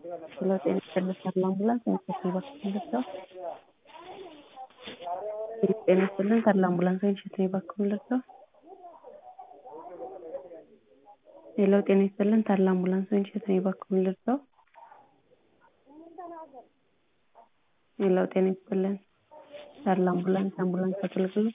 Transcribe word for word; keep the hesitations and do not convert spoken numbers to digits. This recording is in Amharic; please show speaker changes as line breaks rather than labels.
ሄሎ ጤና ይስጥልኝ ተድላ አምቡላንስ ሴንቸሪ ባክዎን ልርዳዎ? ጤና ይስጥልኝ ተድላ አምቡላንስ ሴንቸሪ ባክዎን ልርዳዎ? ሄሎ ጤና ይስጥልኝ ተድላ አምቡላንስ ሴንቸሪ ባክዎን ልርዳዎ? ሄሎ ጤና ይስጥልኝ ተድላ አምቡላንስ አምቡላንስ አገልግሎት